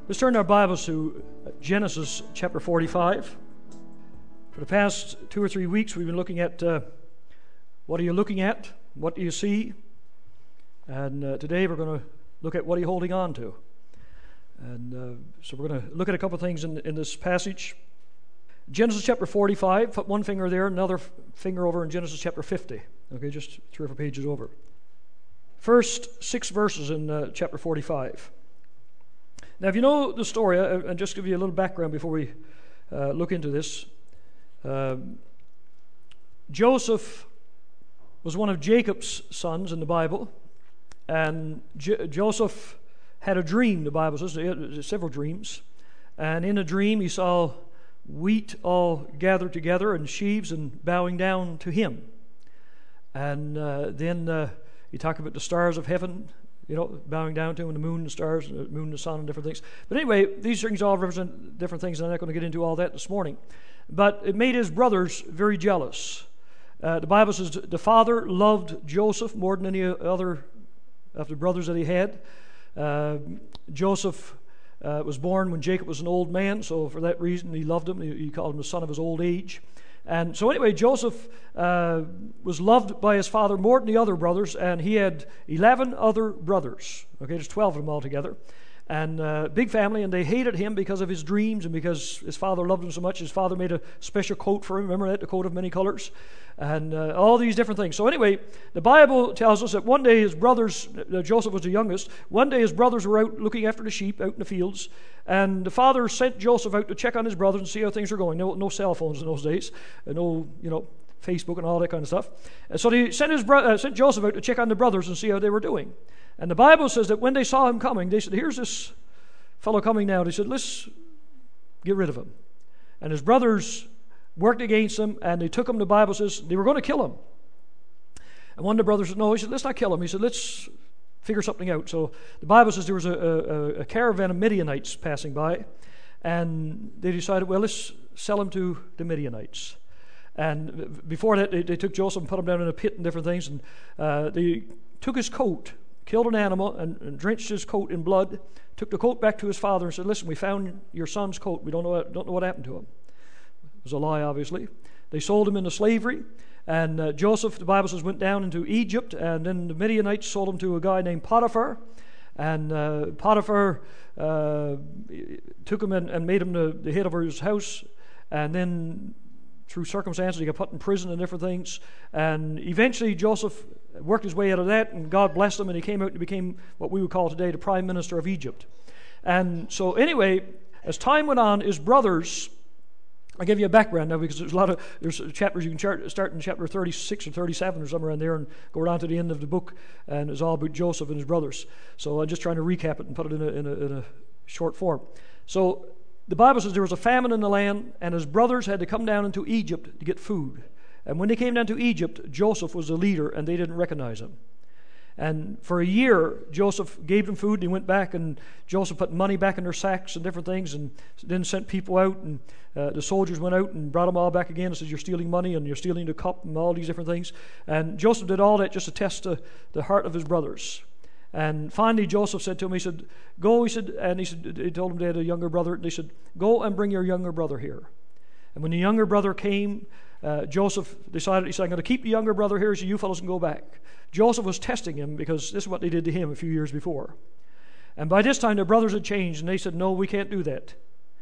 Let's turn our Bibles to Genesis chapter 45. For the past 2 or 3 weeks, we've been looking at what are you looking at? What do you see? And today we're going to look at what are you holding on to? And so we're going to look at a couple of things in this passage. Genesis chapter 45, put one finger there, another finger over in Genesis chapter 50. Okay, just 3 or 4 pages over. First 6 verses in chapter 45. Now, if you know the story, and just give you a little background before we look into this. Joseph was one of Jacob's sons in the Bible, and Joseph had a dream, the Bible says. He had several dreams. And in a dream, he saw wheat all gathered together and sheaves and bowing down to him. And then he talked about the stars of heaven, bowing down to him, and the moon and the stars, and the moon and the sun, and different things. But anyway, these things all represent different things, and I'm not going to get into all that this morning. But it made his brothers very jealous. The Bible says the father loved Joseph more than any other of the brothers that he had. Joseph was born when Jacob was an old man, so for that reason he loved him. He called him the son of his old age. And so anyway, Joseph was loved by his father more than the other brothers, and he had 11 other brothers. Okay, there's 12 of them altogether. And big family, and they hated him because of his dreams and because his father loved him so much. His father made a special coat for him. Remember that, the coat of many colors? And all these different things. So anyway, the Bible tells us that one day his brothers, Joseph was the youngest, one day his brothers were out looking after the sheep out in the fields, and the father sent Joseph out to check on his brothers and see how things were going. No cell phones in those days, no Facebook and all that kind of stuff. And so he sent Joseph out to check on the brothers and see how they were doing. And the Bible says that when they saw him coming, they said, "Here's this fellow coming now." They said, "Let's get rid of him." And his brothers worked against him, and they took him. The Bible says they were going to kill him. And one of the brothers said, "No," he said, "let's not kill him." He said, "Let's figure something out." So the Bible says there was a caravan of Midianites passing by, and they decided, well, let's sell him to the Midianites. And before that, they took Joseph and put him down in a pit and different things, and they took his coat, killed an animal, and drenched his coat in blood, took the coat back to his father and said, "Listen, we found your son's coat. We don't know what happened to him." It was a lie, obviously. They sold him into slavery, and Joseph, the Bible says, went down into Egypt, and then the Midianites sold him to a guy named Potiphar, and Potiphar took him and made him the head over his house, and then through circumstances he got put in prison and different things, and eventually Joseph worked his way out of that, and God blessed him, and he came out and became what we would call today the Prime Minister of Egypt. And so anyway, as time went on, his brothers, I'll give you a background now, because there's chapters you can start in chapter 36 or 37 or somewhere in there and go down to the end of the book, and it's all about Joseph and his brothers. So I'm just trying to recap it and put it in a short form. So the Bible says there was a famine in the land, and his brothers had to come down into Egypt to get food. And when they came down to Egypt, Joseph was the leader, and they didn't recognize him. And for a year, Joseph gave them food, and he went back, and Joseph put money back in their sacks and different things, and then sent people out, and the soldiers went out and brought them all back again and said, "You're stealing money, and you're stealing the cup," and all these different things. And Joseph did all that just to test the heart of his brothers. And finally, Joseph said to him, he said, "Go," he said, and he told him they had a younger brother, and they said, "Go and bring your younger brother here." And when the younger brother came, Joseph decided, he said, "I'm going to keep the younger brother here so you fellows can go back." Joseph was testing him because this is what they did to him a few years before. And by this time, their brothers had changed, and they said, "No, we can't do that."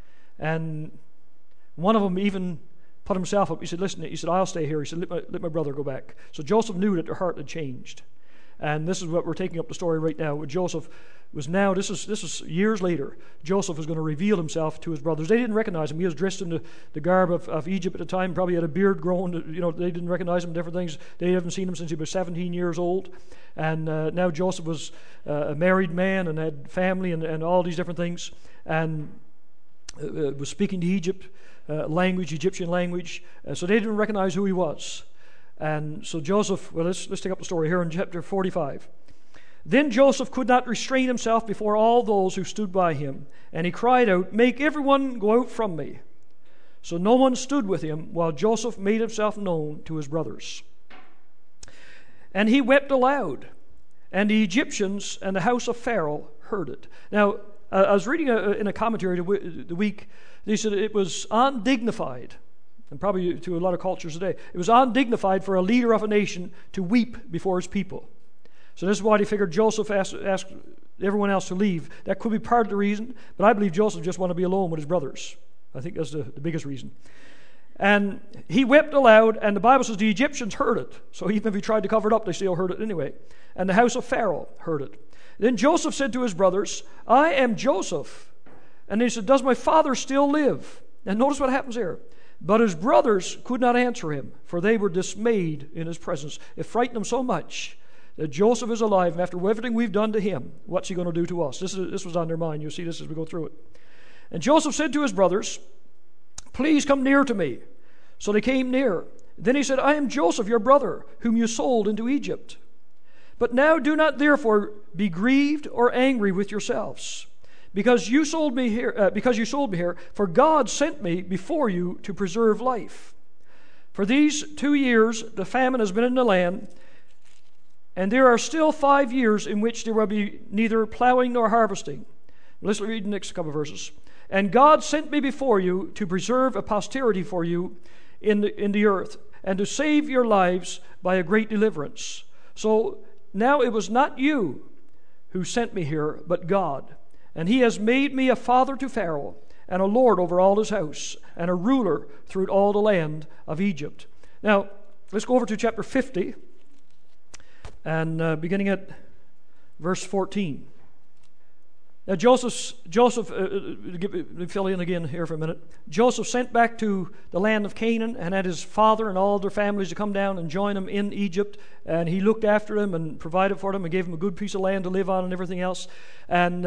And one of them even put himself up. He said, "Listen," he said, "I'll stay here." He said, let my brother go back." So Joseph knew that their heart had changed. And this is what we're taking up the story right now. Joseph was now, this is years later, Joseph was going to reveal himself to his brothers. They didn't recognize him. He was dressed in the garb of Egypt at the time, probably had a beard growing. They didn't recognize him, different things. They haven't seen him since he was 17 years old. And now Joseph was a married man and had family and all these different things. And was speaking the Egyptian language. So they didn't recognize who he was. And so Joseph, well, let's take up the story here in chapter 45. Then Joseph could not restrain himself before all those who stood by him, and he cried out, "Make everyone go out from me." So no one stood with him while Joseph made himself known to his brothers. And he wept aloud, and the Egyptians and the house of Pharaoh heard it. Now, I was reading in a commentary the week, they said it was undignified, and probably to a lot of cultures today, it was undignified for a leader of a nation to weep before his people. So this is why they figured Joseph asked everyone else to leave. That could be part of the reason, but I believe Joseph just wanted to be alone with his brothers. I think that's the biggest reason. And he wept aloud, and the Bible says the Egyptians heard it. So even if he tried to cover it up, they still heard it anyway. And the house of Pharaoh heard it. Then Joseph said to his brothers, I am Joseph. And they said, does my father still live? And notice what happens here. But his brothers could not answer him, for they were dismayed in his presence. It frightened them so much that Joseph is alive, and after everything we've done to him, what's he going to do to us? This was on their mind. You'll see this as we go through it. And Joseph said to his brothers, please come near to me. So they came near. Then he said, I am Joseph, your brother, whom you sold into Egypt. But now do not therefore be grieved or angry with yourselves, because you sold me here. For God sent me before you to preserve life. For these 2 years the famine has been in the land, and there are still 5 years in which there will be neither plowing nor harvesting. Let's read the next couple of verses. And God sent me before you to preserve a posterity for you in the earth, and to save your lives by a great deliverance. So now it was not you who sent me here, but God. And he has made me a father to Pharaoh, and a lord over all his house, and a ruler throughout all the land of Egypt. Now, let's go over to chapter 50, and beginning at verse 14. Now Joseph, fill in again here for a minute. Joseph sent back to the land of Canaan and had his father and all their families to come down and join him in Egypt. And he looked after them and provided for them and gave them a good piece of land to live on and everything else. And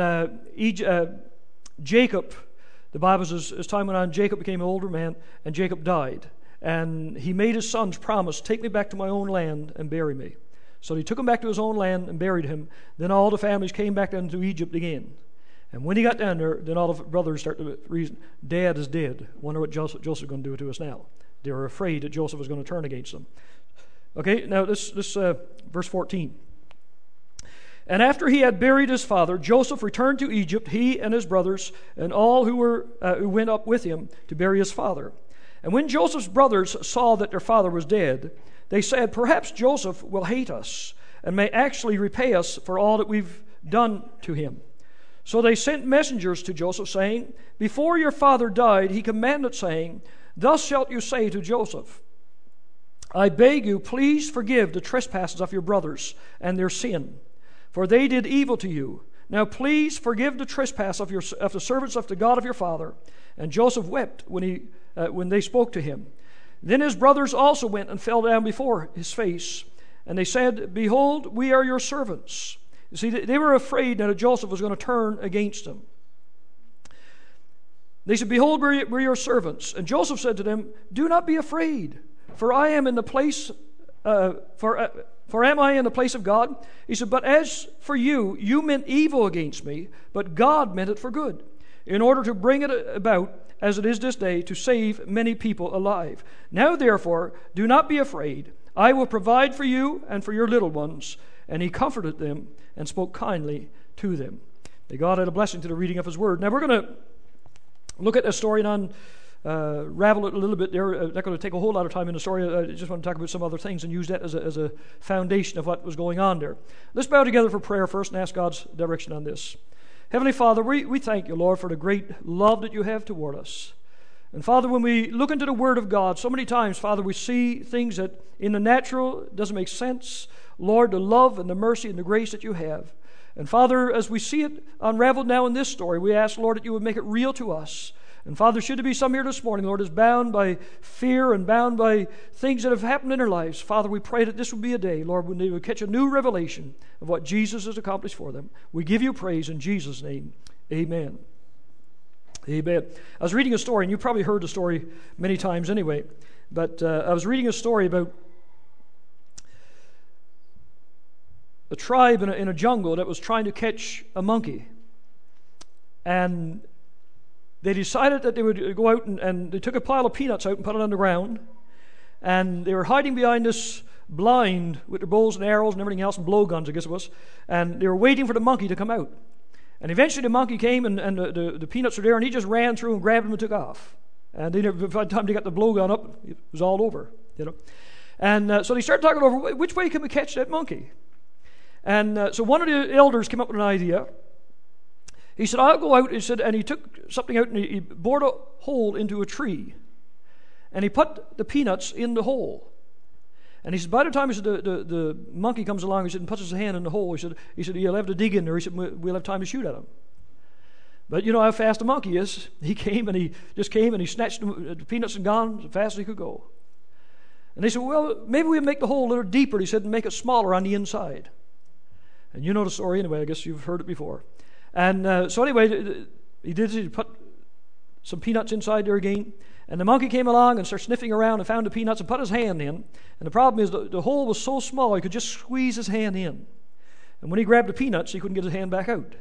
Jacob, the Bible says, as time went on, Jacob became an older man, and Jacob died. And he made his sons promise, take me back to my own land and bury me. So he took him back to his own land and buried him. Then all the families came back down to Egypt again. And when he got down there, then all the brothers started to reason, Dad is dead. Wonder what Joseph is going to do to us now. They were afraid that Joseph was going to turn against them. Okay, now this verse 14. And after he had buried his father, Joseph returned to Egypt, he and his brothers, and all who went up with him to bury his father. And when Joseph's brothers saw that their father was dead, they said, perhaps Joseph will hate us and may actually repay us for all that we've done to him. So they sent messengers to Joseph, saying, before your father died, he commanded, saying, thus shalt you say to Joseph, I beg you, please forgive the trespasses of your brothers and their sin, for they did evil to you. Now please forgive the trespass of the servants of the God of your father. And Joseph wept when they spoke to him. Then his brothers also went and fell down before his face, and they said, behold, we are your servants. You see, they were afraid that Joseph was going to turn against them. They said, behold, we're your servants. And Joseph said to them, do not be afraid, for I am in the place, for am I in the place of God? He said, but as for you, you meant evil against me, but God meant it for good, in order to bring it about as it is this day, to save many people alive. Now therefore, do not be afraid. I will provide for you and for your little ones. And he comforted them and spoke kindly to them. May God add a blessing to the reading of his word. Now we're going to look at this story and unravel it a little bit there. Not going to take a whole lot of time in the story. I just want to talk about some other things and use that as a foundation of what was going on there. Let's bow together for prayer first and ask God's direction on this. Heavenly Father, we thank you, Lord, for the great love that you have toward us. And Father, when we look into the Word of God, so many times, Father, we see things that in the natural doesn't make sense. Lord, the love and the mercy and the grace that you have. And Father, as we see it unraveled now in this story, we ask, Lord, that you would make it real to us. And Father, should there be some here this morning, Lord, is bound by fear and bound by things that have happened in their lives, Father, we pray that this would be a day, Lord, when they would catch a new revelation of what Jesus has accomplished for them. We give you praise in Jesus' name. Amen. Amen. I was reading a story, and you probably heard the story many times anyway, but I was reading a story about a tribe in a jungle that was trying to catch a monkey. And they decided that they would go out and they took a pile of peanuts out and put it on the ground. And they were hiding behind this blind with their bows and arrows and everything else and blowguns, I guess it was. And they were waiting for the monkey to come out. And eventually the monkey came, and the peanuts were there, and he just ran through and grabbed them and took off. And by the time they got the blowgun up, it was all over, And so they started talking over, which way can we catch that monkey? And so one of the elders came up with an idea. He said, I'll go out, and he took something out and he bored a hole into a tree. And he put the peanuts in the hole. And he said, by the time the monkey comes along, he said, and puts his hand in the hole, he said, he'll have to dig in there. He said, we'll have time to shoot at him. But you know how fast a monkey is. He came and he snatched the peanuts and gone as fast as he could go. And they said, well, maybe we'll make the hole a little deeper, he said, and make it smaller on the inside. And you know the story anyway. I guess you've heard it before. And so anyway, he put some peanuts inside there again. And the monkey came along and started sniffing around and found the peanuts and put his hand in. And the problem is the hole was so small he could just squeeze his hand in. And when he grabbed the peanuts, he couldn't get his hand back out.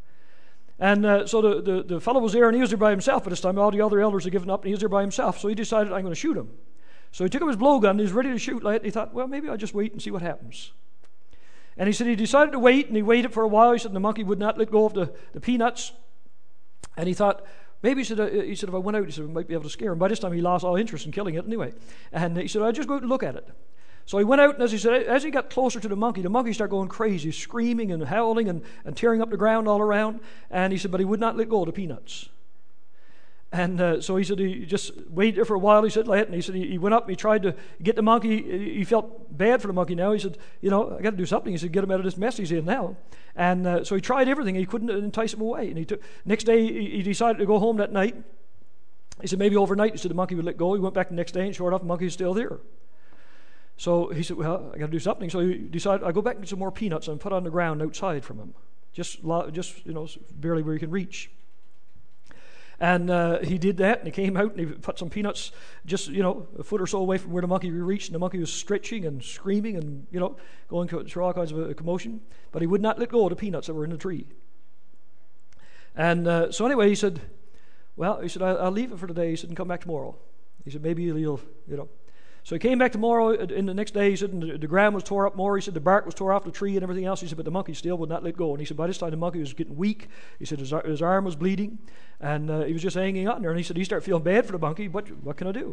And so the fellow was there, and he was there by himself at this time. All the other elders had given up, and he was there by himself. So he decided, I'm going to shoot him. So he took up his blowgun, and he was ready to shoot. And he thought, well, maybe I'll just wait and see what happs. And he said he decided to wait, and he waited for a while. He said the monkey would not let go of the peanuts. And he thought, maybe, he said, if I went out, he said, we might be able to scare him. By this time, he lost all interest in killing it anyway. And he said, I'll just go out and look at it. So he went out, and as he got closer to the monkey started going crazy, screaming and howling and tearing up the ground all around. And he said, but he would not let go of the peanuts. And so he said he just waited there for a while. He said, and he said he went up and he tried to get the monkey. He felt bad for the monkey now. He said, I got to do something. He said, get him out of this mess he's in now. And so he tried everything. He couldn't entice him away. And next day he decided to go home that night. He said maybe overnight. He said the monkey would let go. He went back the next day, and sure enough, the monkey was still there. So he said, well, I got to do something. So he decided, I'll go back and get some more peanuts and put on the ground outside from him, just barely where he can reach. And he did that, and he came out and he put some peanuts just, a foot or so away from where the monkey reached, and the monkey was stretching and screaming and, going through all kinds of a commotion. But he would not let go of the peanuts that were in the tree. And so anyway, he said, I'll leave it for today. He said, and come back tomorrow. He said, maybe he'll. So he came back tomorrow, and the next day, he said, and the ground was tore up more. He said, the bark was tore off the tree and everything else. He said, but the monkey still would not let go. And he said, by this time, the monkey was getting weak. He said, his arm was bleeding, and he was just hanging on there. And he said, he started feeling bad for the monkey. What can I do?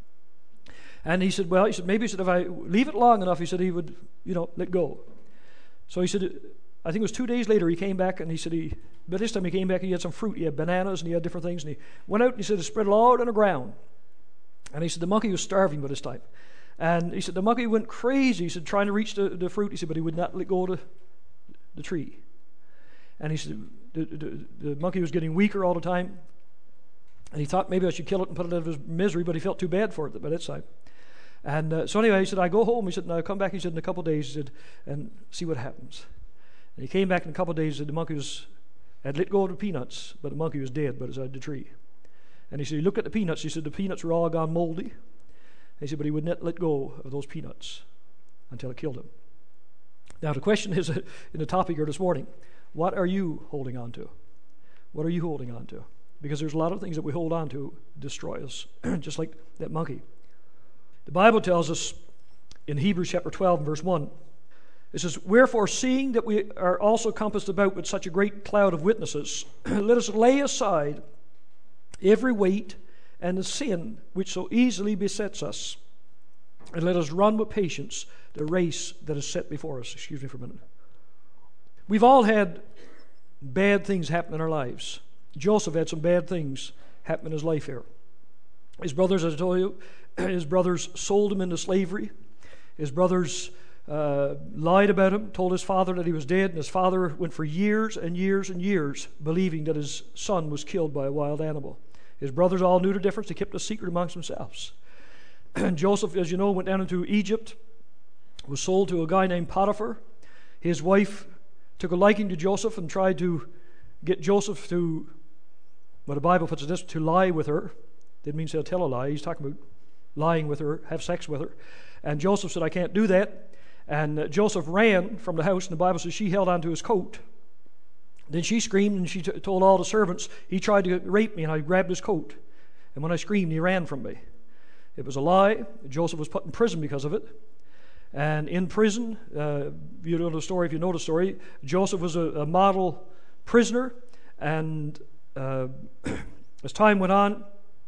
And he said, maybe if I leave it long enough, he said, he would, let go. So he said, I think it was 2 days later, he came back, and he said, by this time he came back, he had some fruit. He had bananas, and he had different things. And he went out, and he said, he spread it all out on the ground. And he said the monkey was starving by this time. And he said the monkey went crazy. He said trying to reach the fruit. He said, but he would not let go of the tree. And he said the monkey was getting weaker all the time. And he thought maybe I should kill it and put it out of his misery, but he felt too bad for it by that time. And so anyway, he said, I go home. He said, and I'll come back. He said, in a couple of days, he said, and see what happens. And he came back in a couple of days. He said the monkey had let go of the peanuts, but the monkey was dead, but inside the tree. And he said he looked at the peanuts. He said the peanuts were all gone moldy. He said, but he would not let go of those peanuts until it killed him. Now the question is in the topic here this morning, what are you holding on to? What are you holding on to? Because there's a lot of things that we hold on to destroy us, just like that monkey. The Bible tells us in Hebrews chapter 12 and verse 1, it says, wherefore, seeing that we are also compassed about with such a great cloud of witnesses, let us lay aside every weight and the sin which so easily besets us, and let us run with patience the race that is set before us. Excuse me for a minute. We've all had bad things happen in our lives. Joseph had some bad things happen in his life here. His brothers, as I told you, his brothers sold him into slavery. His brothers lied about him, told his father that he was dead, and his father went for years and years and years believing that his son was killed by a wild animal. His brothers all knew the difference. They kept a secret amongst themselves. And Joseph, as you know, went down into Egypt, was sold to a guy named Potiphar. His wife took a liking to Joseph and tried to get Joseph to, well, the Bible puts it this, to lie with her. Didn't mean to tell a lie. He's talking about lying with her, have sex with her. And Joseph said, I can't do that. And Joseph ran from the house, and the Bible says she held onto his coat. Then she screamed, and she told all the servants, he tried to rape me, and I grabbed his coat. And when I screamed, he ran from me. It was a lie. Joseph was put in prison because of it. And in prison, you know the story, if you know the story, Joseph was a model prisoner, and as time went on,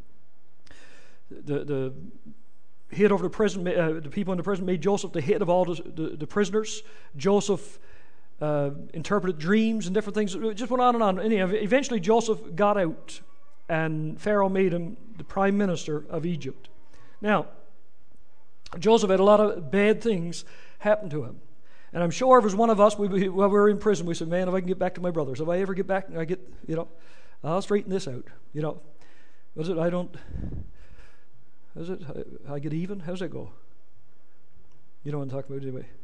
the head over the prison, the people in the prison made Joseph the head of all the prisoners. Joseph interpreted dreams and different things. It just went on and on. And eventually Joseph got out, and Pharaoh made him the prime minister of Egypt. Now, Joseph had a lot of bad things happen to him. And I'm sure if it was one of us, while we were in prison, we said, man, if I can get back to my brothers, if I ever get back and I get, I'll straighten this out. Was it, I get even? How's that go? You know what I'm talking about anyway.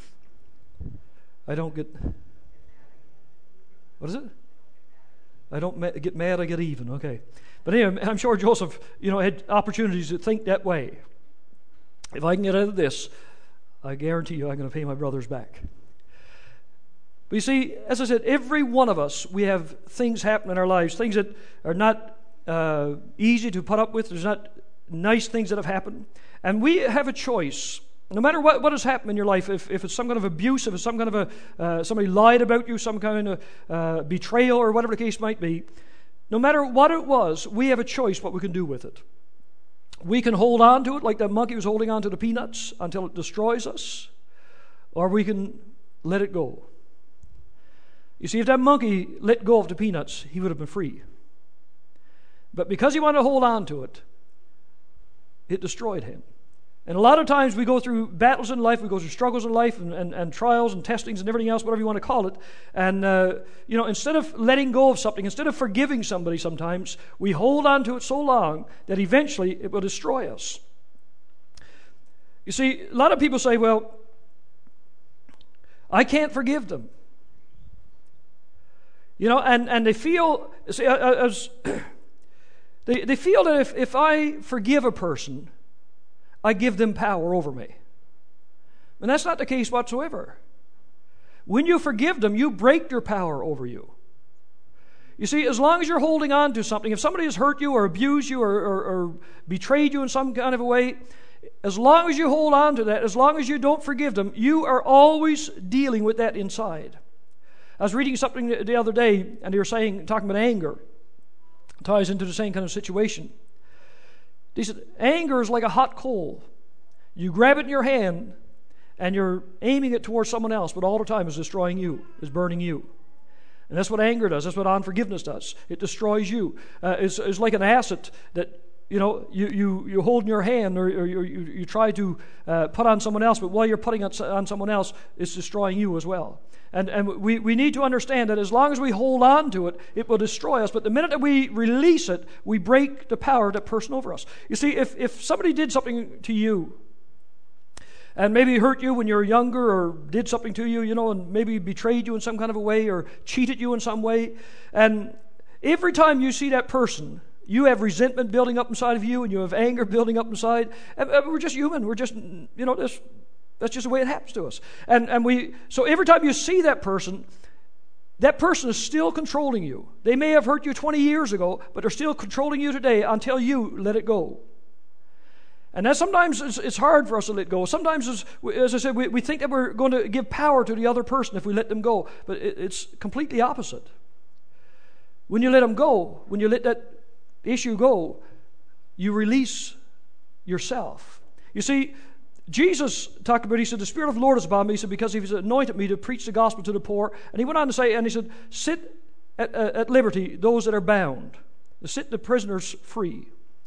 I don't get, what is it? I don't get mad, I get even. Okay. But anyway, I'm sure Joseph, had opportunities to think that way. If I can get out of this, I guarantee you I'm going to pay my brothers back. But you see, as I said, every one of us, we have things happen in our lives, things that are not easy to put up with. There's not nice things that have happened. And we have a choice. No matter what has happened in your life, if it's some kind of abuse, if it's some kind of somebody lied about you, some kind of betrayal or whatever the case might be, no matter what it was, we have a choice what we can do with it. We can hold on to it like that monkey was holding on to the peanuts until it destroys us, or we can let it go. You see, if that monkey let go of the peanuts, he would have been free. But because he wanted to hold on to it, it destroyed him. And a lot of times we go through battles in life, we go through struggles in life and trials and testings and everything else, whatever you want to call it. And, instead of letting go of something, instead of forgiving somebody sometimes, we hold on to it so long that eventually it will destroy us. You see, a lot of people say, well, I can't forgive them. And they feel, see, they feel that if I forgive a person, I give them power over me. And that's not the case whatsoever. When you forgive them, you break their power over you. You see, as long as you're holding on to something, if somebody has hurt you or abused you or betrayed you in some kind of a way, as long as you hold on to that, as long as you don't forgive them, you are always dealing with that inside. I was reading something the other day, and they were talking about anger. It ties into the same kind of situation. They said, anger is like a hot coal. You grab it in your hand, and you're aiming it towards someone else, but all the time it's destroying you, it's burning you. And that's what anger does. That's what unforgiveness does. It destroys you. It's like an acid that you hold in your hand, or you try to put on someone else, but while you're putting it on someone else, it's destroying you as well. And we need to understand that as long as we hold on to it, it will destroy us. But the minute that we release it, we break the power of that person over us. You see, if somebody did something to you, and maybe hurt you when you were younger, or did something to you, and maybe betrayed you in some kind of a way, or cheated you in some way, and every time you see that person, you have resentment building up inside of you, and you have anger building up inside. And we're just human. We're just, that's just the way it happens to us. So every time you see that person is still controlling you. They may have hurt you 20 years ago, but they're still controlling you today until you let it go. And that sometimes it's hard for us to let go. Sometimes, as I said, we think that we're going to give power to the other person if we let them go. But it's completely opposite. When you let them go, when you let that issue go, you release yourself. You see, Jesus talked about, he said, the Spirit of the Lord is upon me. He said, because he has anointed me to preach the gospel to the poor. And he went on to say, and he said, sit at liberty those that are bound. Set the prisoners free.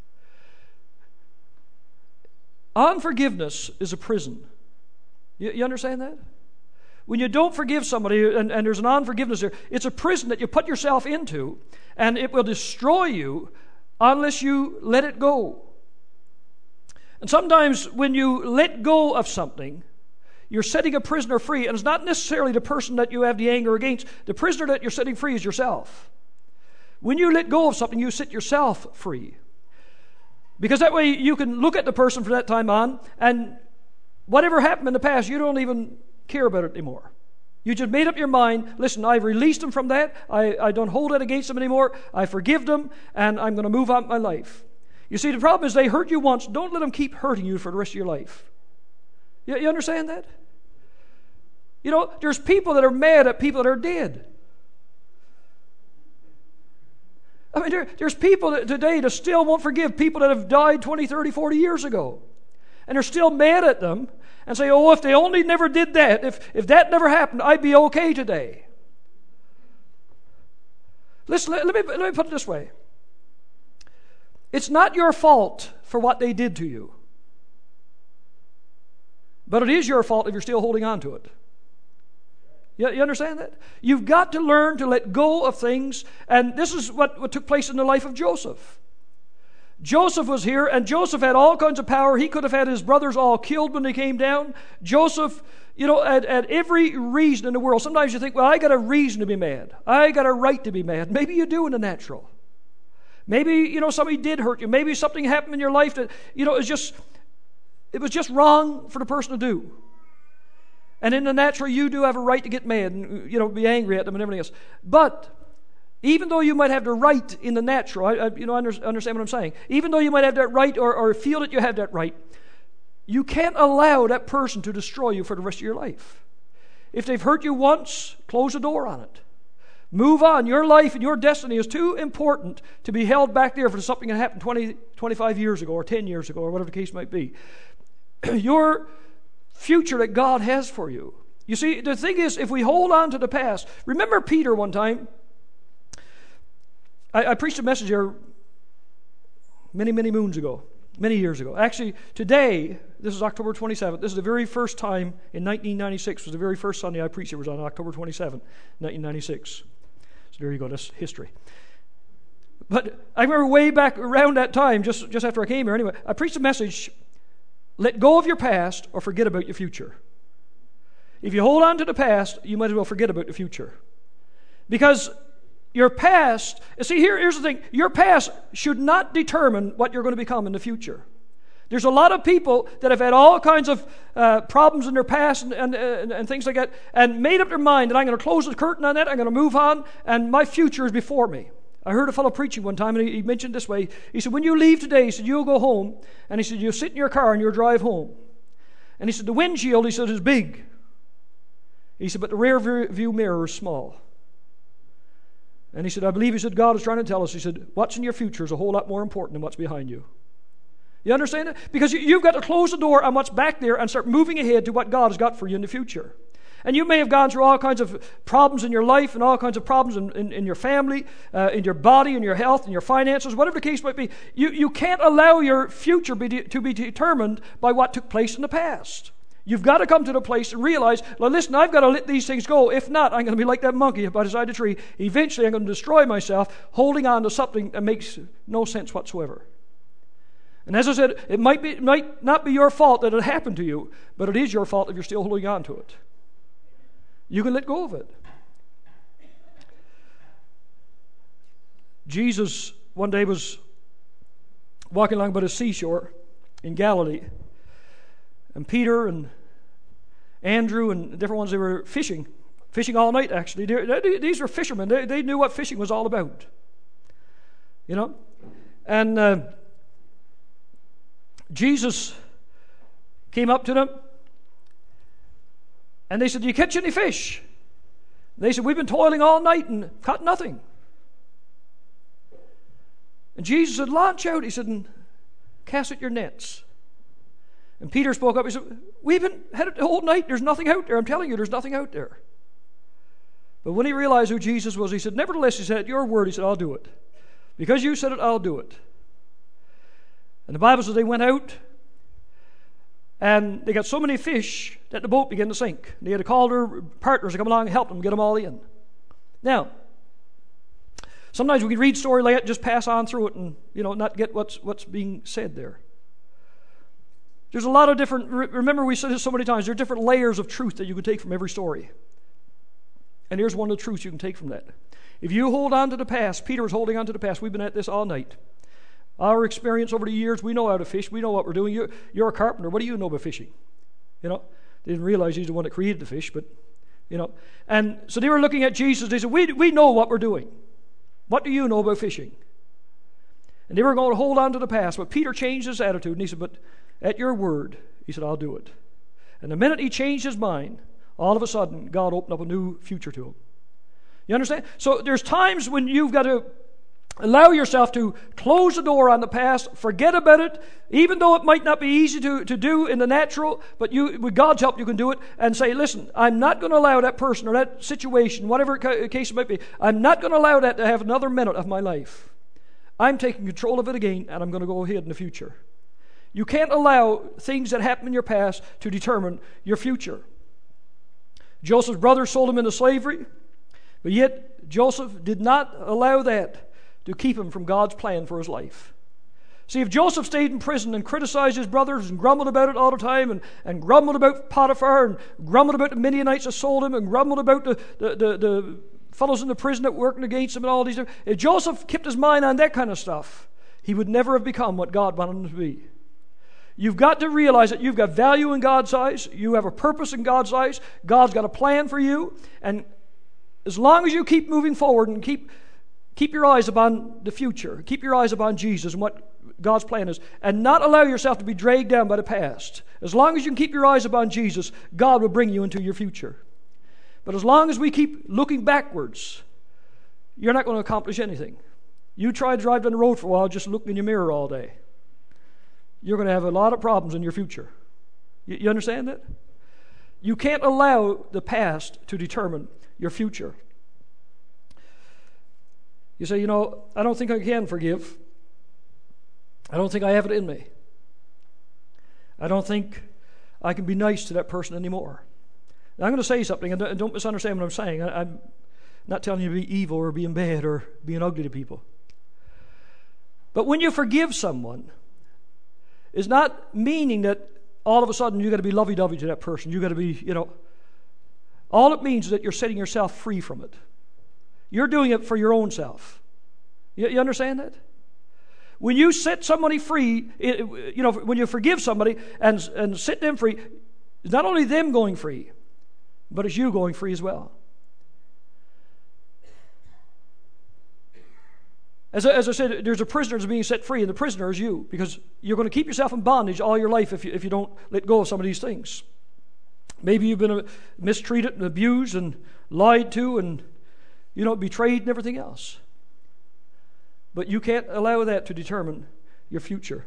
Unforgiveness is a prison. You understand that? When you don't forgive somebody and there's an unforgiveness there, it's a prison that you put yourself into, and it will destroy you unless you let it go. And sometimes when you let go of something, you're setting a prisoner free, and it's not necessarily the person that you have the anger against. The prisoner that you're setting free is yourself. When you let go of something, you set yourself free. Because that way you can look at the person from that time on, and whatever happened in the past, you don't even care about it anymore. You just made up your mind, listen, I've released them from that. I don't hold it against them anymore. I forgive them, and I'm going to move on with my life. You see, the problem is they hurt you once. Don't let them keep hurting you for the rest of your life. You understand that? There's people that are mad at people that are dead. I mean, there's people today that still won't forgive people that have died 20, 30, 40 years ago. And they're still mad at them and say, oh, if they only never did that, if that never happened, I'd be okay today. Listen, let me put it this way. It's not your fault for what they did to you. But it is your fault if you're still holding on to it. You understand that? You've got to learn to let go of things. And this is what took place in the life of Joseph. Joseph was here, and Joseph had all kinds of power. He could have had his brothers all killed when they came down. Joseph, had every reason in the world. Sometimes you think, well, I got a reason to be mad. I got a right to be mad. Maybe you do in the natural. Maybe, somebody did hurt you. Maybe something happened in your life that, it was just wrong for the person to do. And in the natural, you do have a right to get mad and, be angry at them and everything else. But even though you might have the right in the natural, I understand what I'm saying. Even though you might have that right or feel that you have that right, you can't allow that person to destroy you for the rest of your life. If they've hurt you once, close the door on it. Move on. Your life and your destiny is too important to be held back there for something that happened 20, 25 years ago or 10 years ago or whatever the case might be. Your future that God has for you. You see, the thing is, if we hold on to the past, remember Peter one time. I preached a message here many, many moons ago, many years ago. Actually, today, this is October 27th. This is the very first time in 1996, was the very first Sunday I preached. It was on October 27th, 1996. So there you go, that's history. But I remember way back around that time, just after I came here anyway, I preached a message, let go of your past or forget about your future. If you hold on to the past, you might as well forget about the future. Because your past, see, here's the thing, your past should not determine what you're going to become in the future. There's a lot of people that have had all kinds of problems in their past and things like that, and made up their mind that I'm going to close the curtain on that, I'm going to move on, and my future is before me. I heard a fellow preaching one time, and he mentioned this way. He said, when you leave today, he said, you'll go home, and he said, you'll sit in your car and you'll drive home. And he said, the windshield, he said, is big. He said, but the rear view mirror is small. And he said, I believe, he said, God is trying to tell us, he said, what's in your future is a whole lot more important than what's behind you. You understand that? Because you've got to close the door on what's back there and start moving ahead to what God has got for you in the future. And you may have gone through all kinds of problems in your life and all kinds of problems in your family, in your body, in your health, in your finances, whatever the case might be. You can't allow your future to be determined by what took place in the past. You've got to come to the place and realize, well, listen, I've got to let these things go. If not, I'm going to be like that monkey by the side of the tree. Eventually, I'm going to destroy myself holding on to something that makes no sense whatsoever. And as I said, it might not be your fault that it happened to you, but it is your fault if you're still holding on to it. You can let go of it. Jesus one day was walking along by the seashore in Galilee. And Peter and Andrew and different ones, they were fishing all night actually. These were fishermen. They knew what fishing was all about. And Jesus came up to them and they said, do you catch any fish? They said, we've been toiling all night and caught nothing. And Jesus said, launch out, he said, and cast at your nets. And Peter spoke up, he said, we've been had it the whole night, there's nothing out there. I'm telling you, there's nothing out there. But when he realized who Jesus was, he said, nevertheless, he said, at your word, he said, I'll do it. Because you said it, I'll do it. And the Bible says they went out and they got so many fish that the boat began to sink. They had to call their partners to come along and help them get them all in. Now, sometimes we can read story like that and just pass on through it and not get what's being said there. There's a lot of different, remember we said this so many times, there are different layers of truth that you can take from every story. And here's one of the truths you can take from that. If you hold on to the past, Peter was holding on to the past. We've been at this all night. Our experience over the years, we know how to fish. We know what we're doing. You're a carpenter. What do you know about fishing? They didn't realize he's the one that created the fish, but, And so they were looking at Jesus. They said, we know what we're doing. What do you know about fishing? And they were going to hold on to the past. But Peter changed his attitude, and he said, but at your word, he said, I'll do it. And the minute he changed his mind, all of a sudden, God opened up a new future to him. You understand? So there's times when you've got to Allow yourself to close the door on the past, forget about it, even though it might not be easy to do in the natural, but with God's help you can do it, and say, listen, I'm not going to allow that person or that situation, whatever case it might be, I'm not going to allow that to have another minute of my life. I'm taking control of it again, and I'm going to go ahead in the future. You can't allow things that happen in your past to determine your future. Joseph's brothers sold him into slavery, but yet Joseph did not allow that to keep him from God's plan for his life. See, if Joseph stayed in prison and criticized his brothers and grumbled about it all the time and grumbled about Potiphar and grumbled about the Midianites that sold him and grumbled about the fellows in the prison that working against him and all these things, if Joseph kept his mind on that kind of stuff, he would never have become what God wanted him to be. You've got to realize that you've got value in God's eyes. You have a purpose in God's eyes. God's got a plan for you. And as long as you keep moving forward and keep your eyes upon the future. Keep your eyes upon Jesus and what God's plan is. And not allow yourself to be dragged down by the past. As long as you can keep your eyes upon Jesus, God will bring you into your future. But as long as we keep looking backwards, you're not going to accomplish anything. You try to drive down the road for a while just looking in your mirror all day. You're going to have a lot of problems in your future. You understand that? You can't allow the past to determine your future. You say, I don't think I can forgive. I don't think I have it in me. I don't think I can be nice to that person anymore. Now, I'm going to say something, and don't misunderstand what I'm saying. I'm not telling you to be evil or being bad or being ugly to people. But when you forgive someone, it's not meaning that all of a sudden you've got to be lovey-dovey to that person. You've got to be, all it means is that you're setting yourself free from it. You're doing it for your own self. You understand that? When you set somebody free, when you forgive somebody and set them free, it's not only them going free, but it's you going free as well. As I said, there's a prisoner that's being set free, and the prisoner is you, because you're going to keep yourself in bondage all your life if you don't let go of some of these things. Maybe you've been mistreated and abused and lied to and betrayed and everything else. But you can't allow that to determine your future.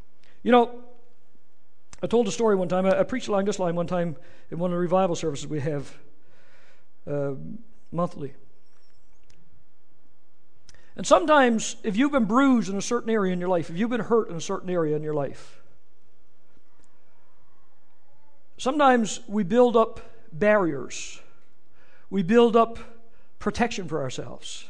I told a story one time. I preached along this line one time in one of the revival services we have monthly. And sometimes, if you've been bruised in a certain area in your life, if you've been hurt in a certain area in your life, sometimes we build up barriers. We build up protection for ourselves.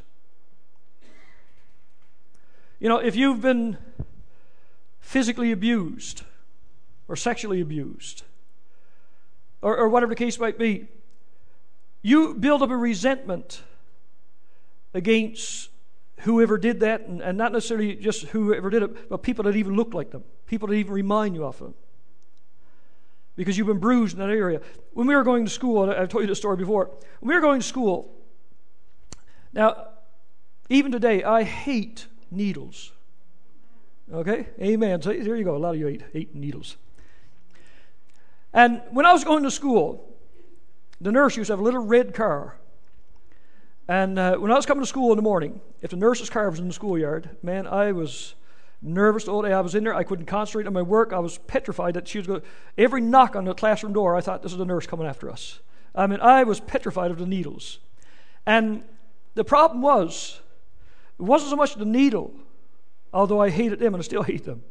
If you've been physically abused or sexually abused or whatever the case might be, you build up a resentment against whoever did that, and not necessarily just whoever did it, but people that even look like them, people that even remind you of them, because you've been bruised in that area. When we were going to school, and I've told you this story before, when we were going to school, now, even today, I hate needles. Okay? Amen. So there you go. A lot of you hate needles. And when I was going to school, the nurse used to have a little red car. And when I was coming to school in the morning, if the nurse's car was in the schoolyard, man, I was nervous all day. I was in there. I couldn't concentrate on my work. I was petrified that she was going to... Every knock on the classroom door, I thought, this is the nurse coming after us. I mean, I was petrified of the needles. And the problem was, it wasn't so much the needle, although I hated them and I still hate them.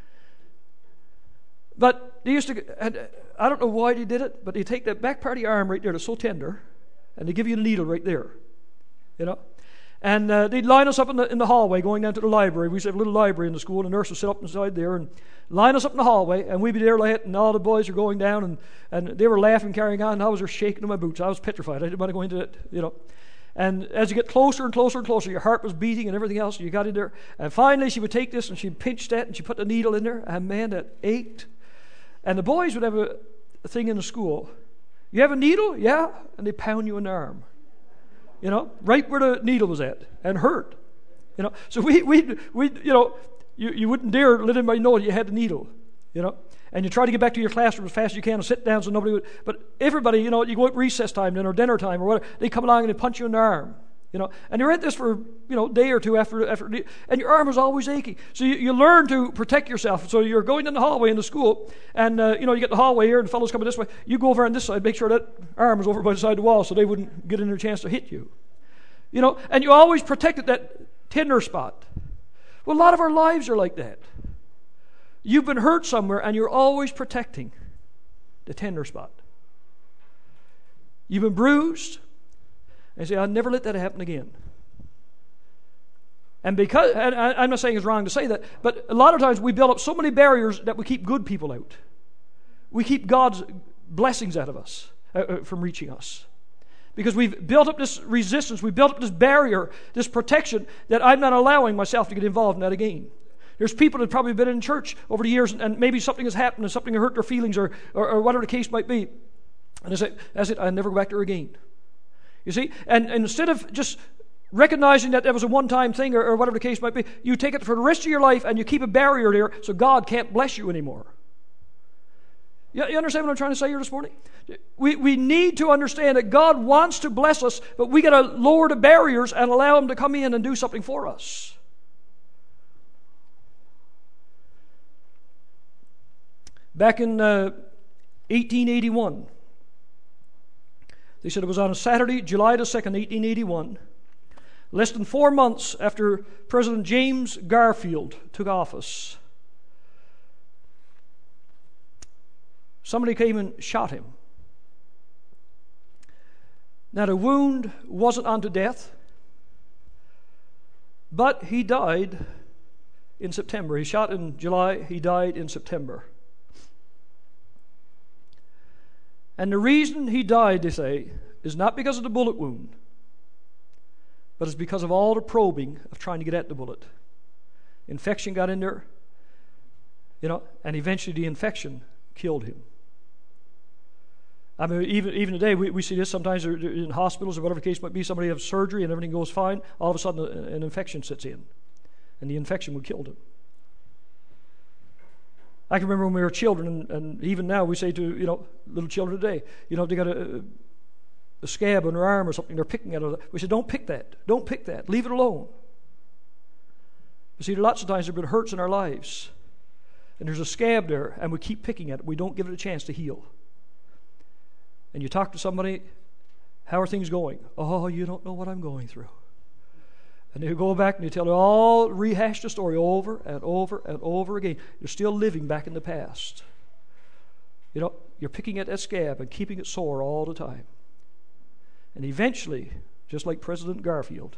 But they used to... I don't know why they did it, but they take that back part of your arm right there that's so tender, and they give you the needle right there. And they'd line us up in the hallway going down to the library. We used to have a little library in the school, and the nurse would sit up inside there and line us up in the hallway, and we'd be there late, and all the boys were going down, and they were laughing, carrying on, and I was there shaking in my boots. I was petrified. I didn't want to go into it, And as you get closer and closer and closer, your heart was beating and everything else, and you got in there. And finally, she would take this, and she'd pinch that, and she'd put the needle in there, and man, that ached. And the boys would have a thing in the school. You have a needle? Yeah. And they pound you in the arm. Right where the needle was at, and hurt. So we you wouldn't dare let anybody know you had the needle. And you try to get back to your classroom as fast as you can and sit down so nobody would. But everybody, you go at recess time then or dinner time or whatever, they come along and they punch you in the arm. And you're at this for, a day or two after, and your arm is always aching. So you learn to protect yourself. So you're going in the hallway in the school, and, you get the hallway here, and the fellows coming this way. You go over on this side, make sure that arm is over by the side of the wall so they wouldn't get in a chance to hit you. And you always protected that tender spot. Well, a lot of our lives are like that. You've been hurt somewhere, and you're always protecting the tender spot. You've been bruised, and you say, I'll never let that happen again. And I'm not saying it's wrong to say that, but a lot of times we build up so many barriers that we keep good people out. We keep God's blessings out of us, from reaching us. Because we've built up this resistance, we've built up this barrier, this protection, that I'm not allowing myself to get involved in that again. There's people that have probably been in church over the years, and maybe something has happened, and something hurt their feelings, or whatever the case might be. And they say, that's it, I'll never go back there again. You see? And instead of just recognizing that was a one-time thing, or whatever the case might be, you take it for the rest of your life, and you keep a barrier there so God can't bless you anymore. You understand what I'm trying to say here this morning? We need to understand that God wants to bless us, but we got to lower the barriers and allow Him to come in and do something for us. Back in 1881, they said it was on a Saturday, July the 2nd, 1881, less than 4 months after President James Garfield took office. Somebody came and shot him. Now, the wound wasn't unto death, but he died in September. He shot in July, he died in September. And the reason he died, they say, is not because of the bullet wound, but it's because of all the probing of trying to get at the bullet. Infection got in there, and eventually the infection killed him. I mean, even today, we see this sometimes in hospitals or whatever the case might be. Somebody has surgery and everything goes fine. All of a sudden, an infection sets in, and the infection would kill them. I can remember when we were children, and even now we say to little children today, they got a scab on their arm or something they're picking at. We say, don't pick that. Don't pick that. Leave it alone. You see, lots of times there have been hurts in our lives, and there's a scab there, and we keep picking at it. We don't give it a chance to heal. And you talk to somebody, how are things going? Oh, you don't know what I'm going through. And they go back and they tell you all, rehash the story over and over and over again. You're still living back in the past. You're picking at that scab and keeping it sore all the time. And eventually, just like President Garfield,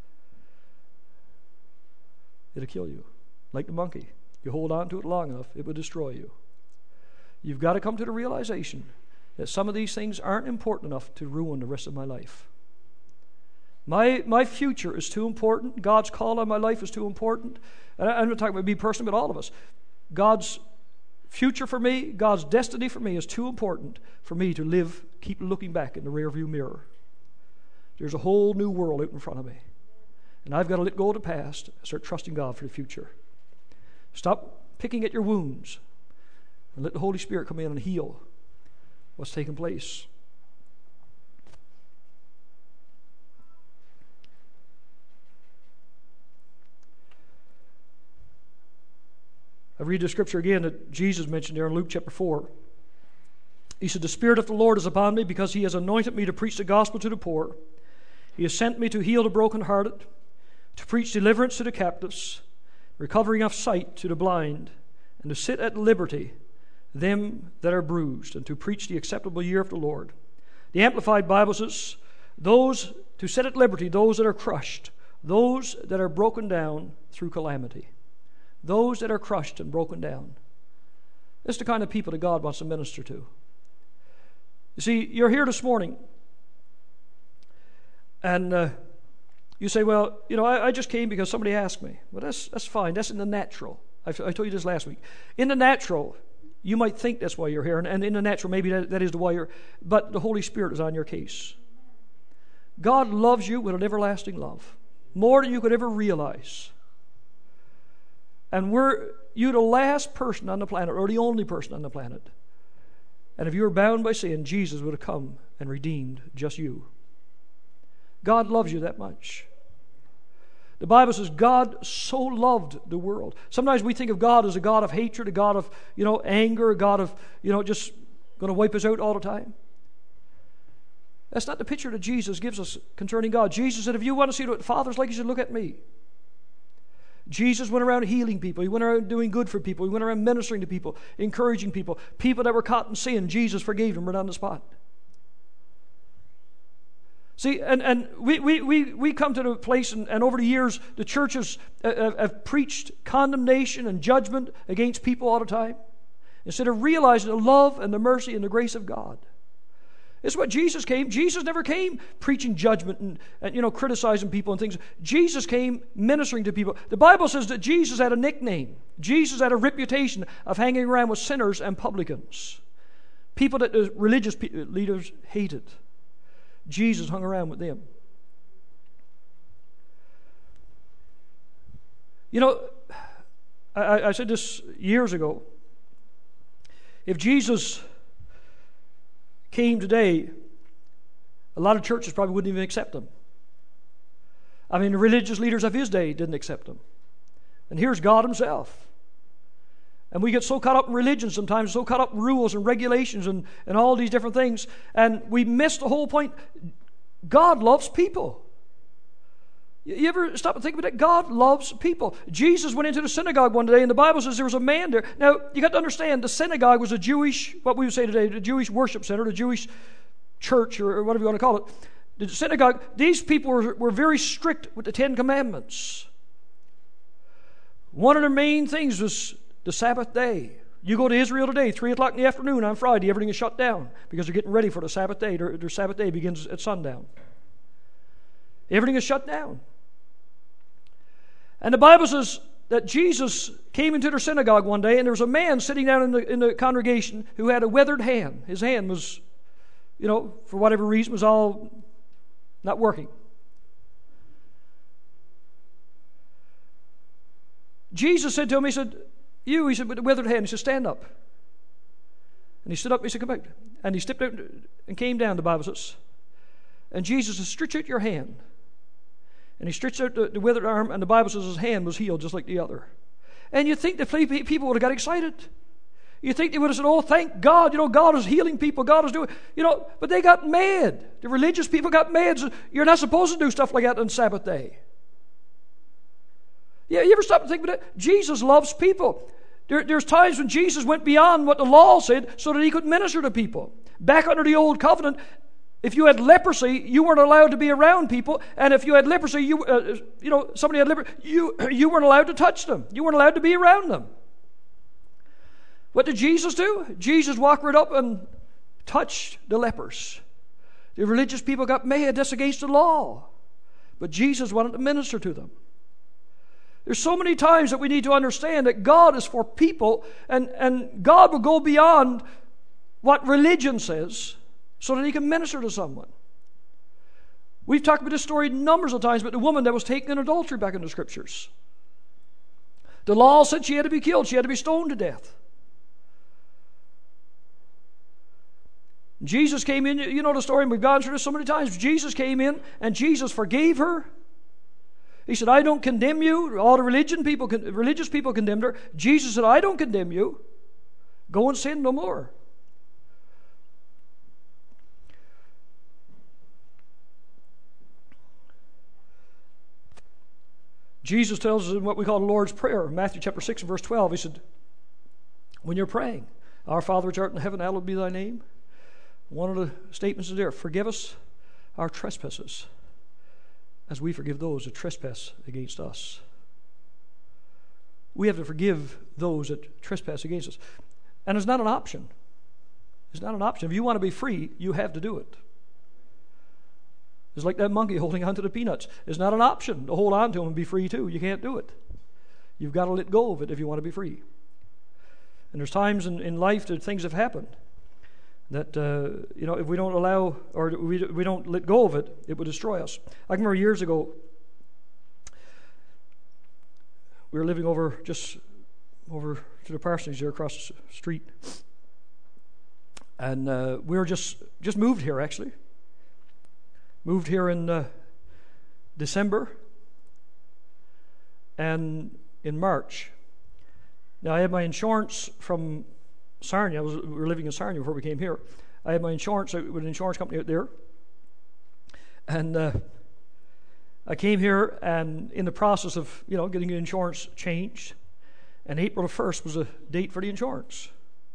it'll kill you. Like the monkey. You hold on to it long enough, it will destroy you. You've got to come to the realization that some of these things aren't important enough to ruin the rest of my life. My future is too important. God's call on my life is too important. And I'm not talking about me personally, but all of us. God's future for me, God's destiny for me is too important for me to keep looking back in the rearview mirror. There's a whole new world out in front of me. And I've got to let go of the past and start trusting God for the future. Stop picking at your wounds and let the Holy Spirit come in and heal what's taking place. I read the scripture again that Jesus mentioned there in Luke chapter 4. He said, the Spirit of the Lord is upon me because He has anointed me to preach the gospel to the poor. He has sent me to heal the brokenhearted, to preach deliverance to the captives, recovering of sight to the blind, and to set at liberty them that are bruised, and to preach the acceptable year of the Lord. The Amplified Bible says, to set at liberty those that are crushed, those that are broken down through calamity. Those that are crushed and broken down. That's the kind of people that God wants to minister to. You see, you're here this morning, and you say, well, I just came because somebody asked me. Well, that's fine. That's in the natural. I told you this last week. In the natural, you might think that's why you're here, and in the natural, maybe that is the why you're. But the Holy Spirit is on your case. God loves you with an everlasting love, more than you could ever realize. And you're the last person on the planet, or the only person on the planet. And if you were bound by sin, Jesus would have come and redeemed just you. God loves you that much. The Bible says God so loved the world. Sometimes we think of God as a God of hatred, a God of, anger, a God of, just going to wipe us out all the time. That's not the picture that Jesus gives us concerning God. Jesus said, if you want to see what the Father's like, you should look at me. Jesus went around healing people. He went around doing good for people. He went around ministering to people, encouraging people. People that were caught in sin, Jesus forgave them right on the spot. See, and we come to the place, and over the years, the churches have preached condemnation and judgment against people all the time, instead of realizing the love and the mercy and the grace of God. This is what Jesus came. Jesus never came preaching judgment and criticizing people and things. Jesus came ministering to people. The Bible says that Jesus had a nickname. Jesus had a reputation of hanging around with sinners and publicans, people that the religious leaders hated. Jesus hung around with them. I said this years ago. If Jesus came today, a lot of churches probably wouldn't even accept him. I mean, the religious leaders of his day didn't accept him. And here's God himself. And we get so caught up in religion sometimes, so caught up in rules and regulations and all these different things, and we miss the whole point. God loves people. You ever stop and think about that? God loves people. Jesus went into the synagogue one day, and the Bible says there was a man there. Now, you got to understand, the synagogue was a Jewish, what we would say today, the Jewish worship center, the Jewish church, or whatever you want to call it. The synagogue, these people were very strict with the Ten Commandments. One of their main things was the Sabbath day. You go to Israel today, 3 o'clock in the afternoon on Friday, everything is shut down because they're getting ready for the Sabbath day. Their Sabbath day begins at sundown. Everything is shut down. And the Bible says that Jesus came into their synagogue one day, and there was a man sitting down in the congregation who had a withered hand. His hand was, for whatever reason, was all not working. Jesus said to him, he said, he said, with the withered hand, he said, stand up. And he stood up, he said, come out. And he stepped out and came down, the Bible says. And Jesus said, stretch out your hand. And he stretched out the withered arm, and the Bible says his hand was healed just like the other. And you think the people would have got excited. You think they would have said, oh, thank God, God is healing people, God is doing, but they got mad. The religious people got mad. So you're not supposed to do stuff like that on Sabbath day. Yeah, you ever stop and think about it? Jesus loves people. There's times when Jesus went beyond what the law said so that he could minister to people. Back under the old covenant, if you had leprosy, you weren't allowed to be around people, and if you had leprosy, somebody had leprosy, you weren't allowed to touch them. You weren't allowed to be around them. What did Jesus do? Jesus walked right up and touched the lepers. The religious people got mad. That's against the law. But Jesus wanted to minister to them. There's so many times that we need to understand that God is for people, and God will go beyond what religion says so that he can minister to someone. We've talked about this story numbers of times, but the woman that was taken in adultery back in the Scriptures. The law said she had to be killed. She had to be stoned to death. Jesus came in, you know the story, and we've gone through this so many times. Jesus came in, and Jesus forgave her. He said, I don't condemn you. All the religious people condemned her. Jesus said, I don't condemn you. Go and sin no more. Jesus tells us in what we call the Lord's Prayer, Matthew chapter 6 and verse 12, he said, when you're praying, our Father which art in heaven, hallowed be thy name. One of the statements is there, forgive us our trespasses as we forgive those that trespass against us. We have to forgive those that trespass against us. And it's not an option. It's not an option. If you want to be free, you have to do it. It's like that monkey holding on to the peanuts. It's not an option to hold on to them and be free too. You can't do it. You've got to let go of it if you want to be free. And there's times in life that things have happened that, if we don't allow or we don't let go of it, it would destroy us. I remember years ago, we were living just over to the parsonage there across the street. And we were just moved here, actually. Moved here in December, and in March. Now, I had my insurance from Sarnia. We were living in Sarnia before we came here. I had my insurance with an insurance company out there. And I came here, and in the process of, getting the insurance changed, and April the 1st was a date for the insurance.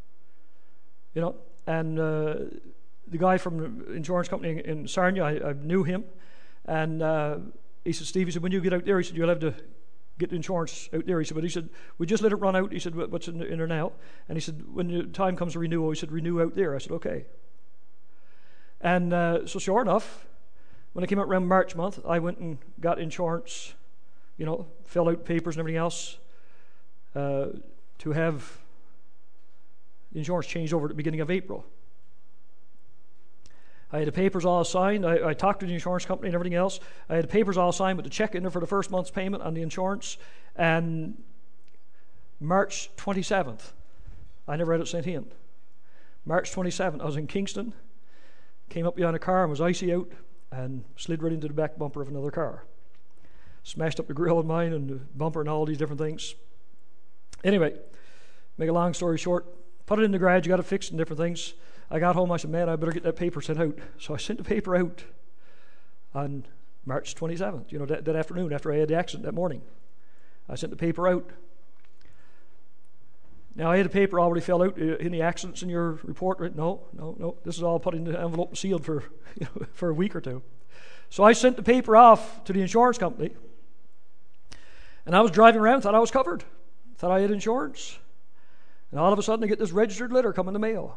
And the guy from the insurance company in Sarnia, I knew him, and he said, Steve, he said, when you get out there, he said, you'll have to get the insurance out there. He said, but he said, we just let it run out. He said, what's in there now? And he said, when the time comes to renew, he said, renew out there. I said, okay. And so sure enough, when I came out around March month, I went and got insurance, filled out papers and everything else to have the insurance changed over at the beginning of April. I had the papers all signed. I talked to the insurance company and everything else. I had the papers all signed with the check in there for the first month's payment on the insurance. And March 27th, I never had it sent in. March 27th, I was in Kingston, came up behind a car and was icy out and slid right into the back bumper of another car. Smashed up the grill of mine and the bumper and all these different things. Anyway, make a long story short, put it in the garage, got it fixed and different things. I got home, I said, man, I better get that paper sent out. So I sent the paper out on March 27th, that afternoon after I had the accident that morning. I sent the paper out. Now, I had the paper already filled out. Any accidents in your report? No. This is all put in the envelope and sealed for, for a week or two. So I sent the paper off to the insurance company. And I was driving around, thought I was covered. Thought I had insurance. And all of a sudden, I get this registered letter come in the mail.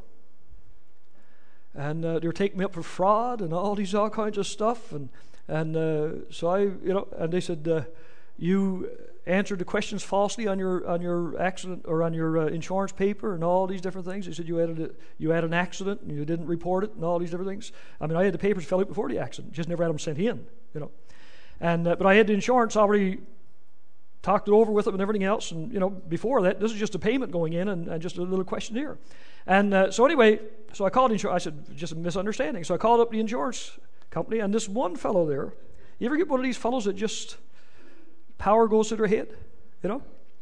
And they were taking me up for fraud and all kinds of stuff. And so I, and they said, you answered the questions falsely on your accident or on your insurance paper and all these different things. They said you had an accident and you didn't report it and all these different things. I mean, I had the papers filled out before the accident, just never had them sent in, And but I had the insurance already talked it over with them and everything else. And before that, this is just a payment going in and just a little questionnaire. And so anyway, so I called insurance. I said, just a misunderstanding. So I called up the insurance company, and this one fellow there, you ever get one of these fellows that just power goes to their head, And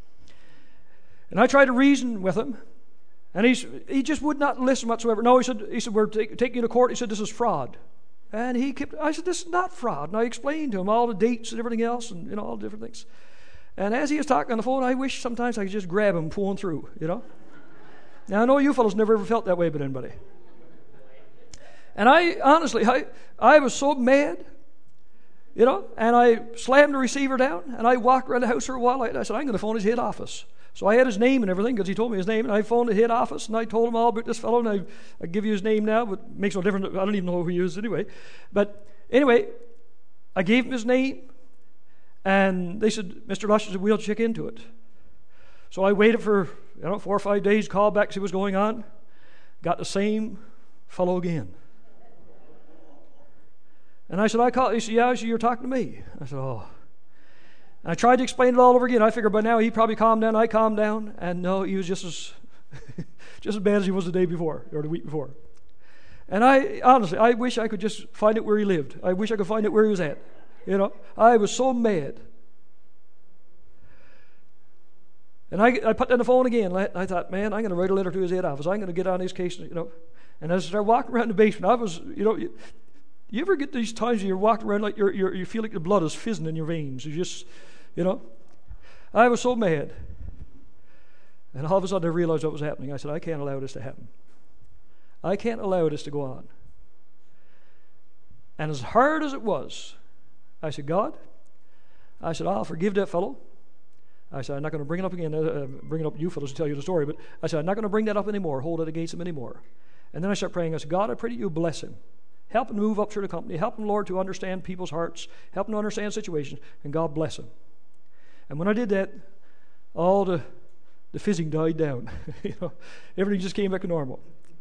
I tried to reason with him, and he just would not listen whatsoever. No, he said, we're taking you to court. He said, this is fraud. And I said, this is not fraud. And I explained to him all the dates and everything else and, all the different things. And as he was talking on the phone, I wish sometimes I could just grab him and pull him through, Now, I know you fellows never ever felt that way about anybody. And I, honestly, I was so mad, and I slammed the receiver down, and I walked around the house for a while. I said, I'm going to phone his head office. So I had his name and everything, because he told me his name, and I phoned the head office, and I told him all about this fellow, and I give you his name now, but it makes no difference. I don't even know who he is anyway. But anyway, I gave him his name, and they said, Mr. Lush, we'll check into it. So I waited for 4 or 5 days, called back to see what's going on. Got the same fellow again. And I said, he said, yeah, you're talking to me. I said, oh. And I tried to explain it all over again. I figured by now he probably calmed down. I calmed down. And no, he was just as bad as he was the day before or the week before. And I wish I could just find out where he lived. I wish I could find out where he was at. I was so mad. And I put down the phone again. I thought, man, I'm going to write a letter to his head office. I'm going to get on his case, And as I started walking around the basement, I was, you ever get these times where you're walking around like you feel like the blood is fizzing in your veins? You just, I was so mad. And all of a sudden I realized what was happening. I said, I can't allow this to happen. I can't allow this to go on. And as hard as it was, I said, God, I'll forgive that fellow. I said, I'm not going to bring it up again, bring it up you fellows to tell you the story, but I said, I'm not going to bring that up anymore, hold it against him anymore. And then I started praying. I said, God, I pray that you bless him. Help him to move up through the company. Help him, Lord, to understand people's hearts. Help him to understand situations. And God bless him. And when I did that, all the fizzing died down. Everything just came back to normal.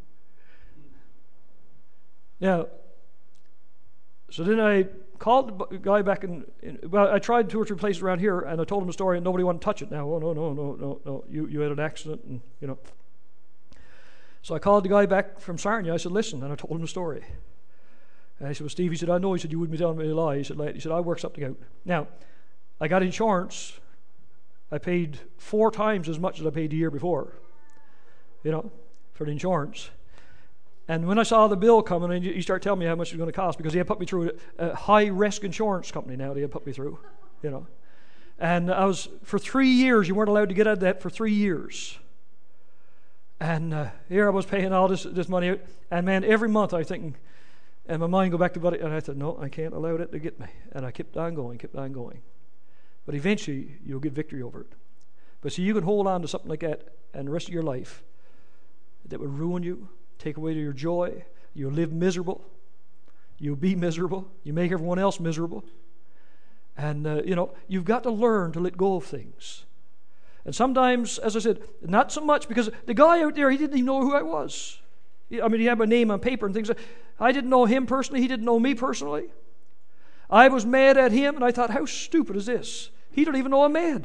Now, so then I called the guy back I tried 2 or 3 places around here, and I told him the story, and nobody wanted to touch it. Now, oh, no, you had an accident, and, So I called the guy back from Sarnia. I said, listen, and I told him the story. And I said, well, Steve, he said, I know. He said, you wouldn't be telling me a lie. He said, I'll work something out. Now, I got insurance. I paid 4 times as much as I paid the year before, for the insurance. And when I saw the bill coming, and he started telling me how much it was going to cost, because he had put me through a high-risk insurance company now. They had put me through, And I was, for 3 years, you weren't allowed to get out of that for 3 years. And here I was paying all this money out. And man, every month I was thinking, and my mind go back to buddy, and I said, no, I can't allow that to get me. And I kept on going. But eventually, you'll get victory over it. But see, you can hold on to something like that and the rest of your life that would ruin you, take away your joy. You'll live miserable. You'll be miserable. You make everyone else miserable. And, you've got to learn to let go of things. And sometimes, as I said, not so much, because the guy out there, he didn't even know who I was. He had my name on paper and things. I didn't know him personally. He didn't know me personally. I was mad at him, and I thought, how stupid is this? He don't even know I'm mad.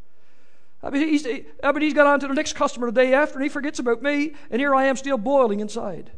He's got on to the next customer the day after, and he forgets about me, and here I am still boiling inside.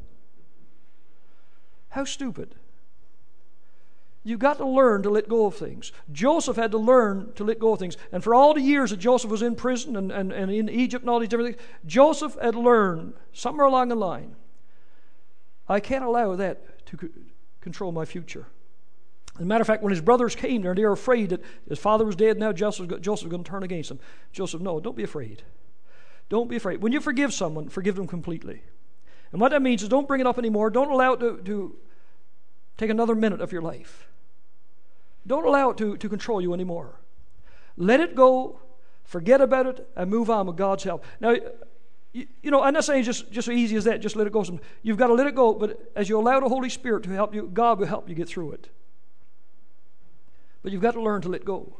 How stupid. You've got to learn to let go of things. Joseph had to learn to let go of things. And for all the years that Joseph was in prison and in Egypt and all these different things, Joseph had learned somewhere along the line, I can't allow that to control my future. As a matter of fact, when his brothers came there, they were afraid that his father was dead. Now Joseph was going to turn against him. Joseph, no, don't be afraid. Don't be afraid. When you forgive someone, forgive them completely. And what that means is don't bring it up anymore. Don't allow it to take another minute of your life. Don't allow it to control you anymore. Let it go, forget about it, and move on with God's help. Now, I'm not saying just so easy as that, just let it go. You've got to let it go, but as you allow the Holy Spirit to help you, God will help you get through it. But you've got to learn to let go.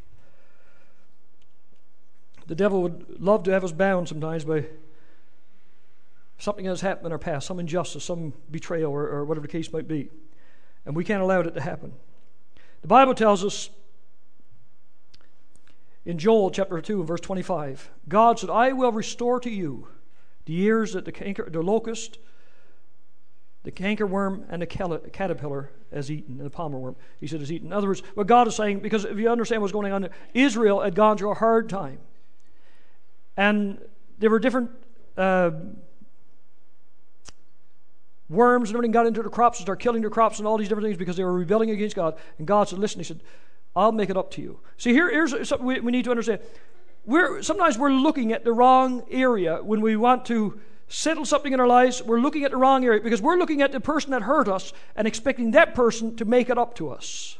The devil would love to have us bound sometimes by something that has happened in our past, some injustice, some betrayal, or whatever the case might be. And we can't allow it to happen. The Bible tells us in Joel chapter 2 and verse 25, God said, I will restore to you the years that the locust, the cankerworm, and the caterpillar has eaten, and the palmer worm, he said, has eaten. In other words, what God is saying, because if you understand what's going on, Israel had gone through a hard time. And there were different worms and everything got into the crops and started killing their crops and all these different things because they were rebelling against God. And God said, listen, he said, I'll make it up to you. See, here's something we need to understand. Sometimes we're looking at the wrong area when we want to settle something in our lives. We're looking at the wrong area because we're looking at the person that hurt us and expecting that person to make it up to us.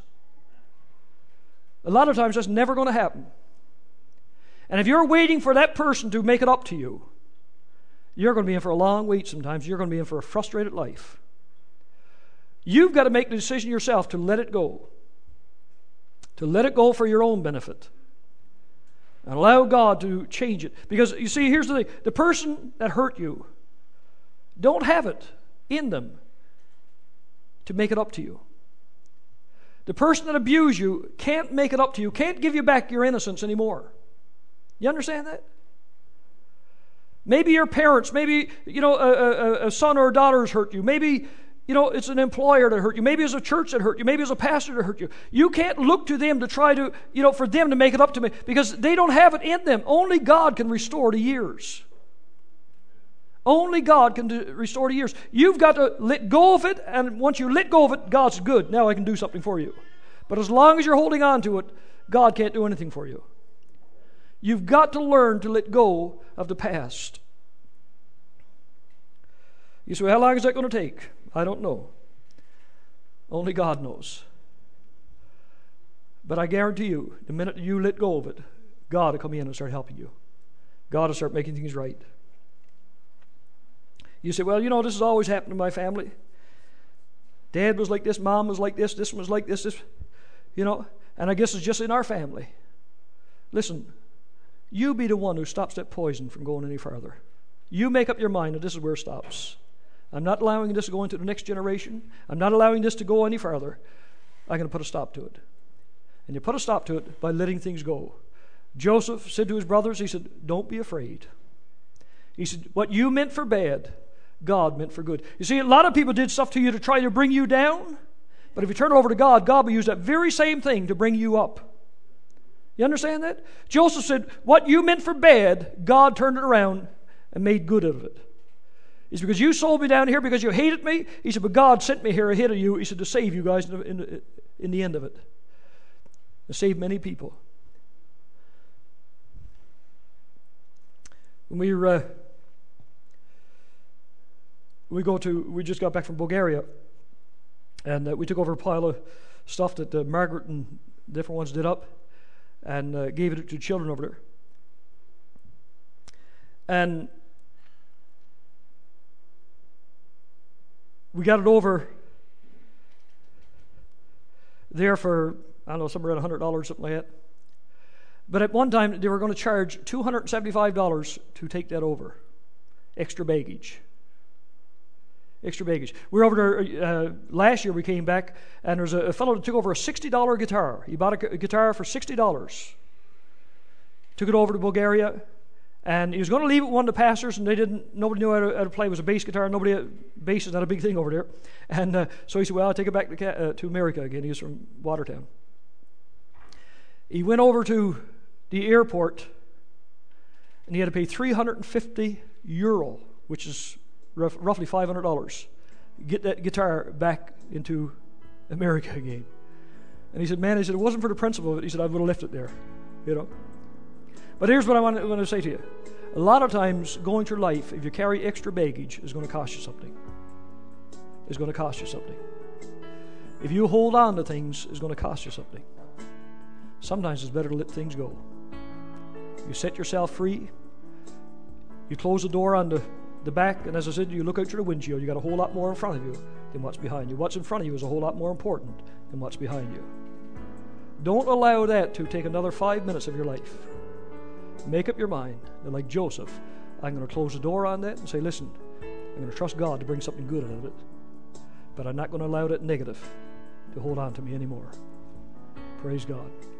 A lot of times that's never going to happen. And if you're waiting for that person to make it up to you, you're going to be in for a long wait sometimes. You're going to be in for a frustrated life. You've got to make the decision yourself to let it go. To let it go for your own benefit. And allow God to change it. Because, you see, here's the thing. The person that hurt you don't have it in them to make it up to you. The person that abused you can't make it up to you, can't give you back your innocence anymore. You understand that? Maybe your parents, maybe, a son or a daughter has hurt you. Maybe, it's an employer that hurt you. Maybe it's a church that hurt you. Maybe it's a pastor that hurt you. You can't look to them to try to, for them to make it up to me because they don't have it in them. Only God can restore the years. Only God can restore the years. You've got to let go of it, and once you let go of it, God's good. Now I can do something for you. But as long as you're holding on to it, God can't do anything for you. You've got to learn to let go of the past. You say, well, how long is that going to take? I don't know. Only God knows. But I guarantee you, the minute you let go of it, God will come in and start helping you. God will start making things right. You say, well, this has always happened to my family. Dad was like this, Mom was like this one was like this, and I guess it's just in our family. Listen, you be the one who stops that poison from going any further. You make up your mind that this is where it stops. I'm not allowing this to go into the next generation. I'm not allowing this to go any further. I'm going to put a stop to it. And you put a stop to it by letting things go. Joseph said to his brothers, he said, don't be afraid. He said, what you meant for bad, God meant for good. You see, a lot of people did stuff to you to try to bring you down. But if you turn it over to God, God will use that very same thing to bring you up. You understand that? Joseph said, what you meant for bad, God turned it around and made good of it. He said, because you sold me down here because you hated me. He said, but God sent me here ahead of you. He said, to save you guys in the end of it. To save many people. When we just got back from Bulgaria, and we took over a pile of stuff that Margaret and different ones did up, and gave it to children over there. And we got it over there for, I don't know, somewhere around $100, something like that. But at one time, they were going to charge $275 to take that over. Extra baggage. Extra baggage. We were over there last year. We came back, and there's a fellow that took over a $60 guitar. He bought a guitar for $60. Took it over to Bulgaria, and he was going to leave it with one of the pastors, and nobody knew how to play. It was a bass guitar. Bass is not a big thing over there. And so he said, well, I'll take it back to America again. He was from Watertown. He went over to the airport, and he had to pay €350, which is roughly $500, get that guitar back into America again. And he said, man, it wasn't for the principle of it. He said, I would have left it there, But here's what I want to say to you. A lot of times, going through life, if you carry extra baggage, is going to cost you something. It's going to cost you something. If you hold on to things, it's going to cost you something. Sometimes it's better to let things go. You set yourself free. You close the door on the back, and as I said, you look out through the windshield. You got a whole lot more in front of you than what's behind you. What's in front of you is a whole lot more important than what's behind you. Don't allow that to take another 5 minutes of your life. Make up your mind that, like Joseph, I'm going to close the door on that and say, listen, I'm going to trust God to bring something good out of it, but I'm not going to allow that negative to hold on to me anymore. Praise God.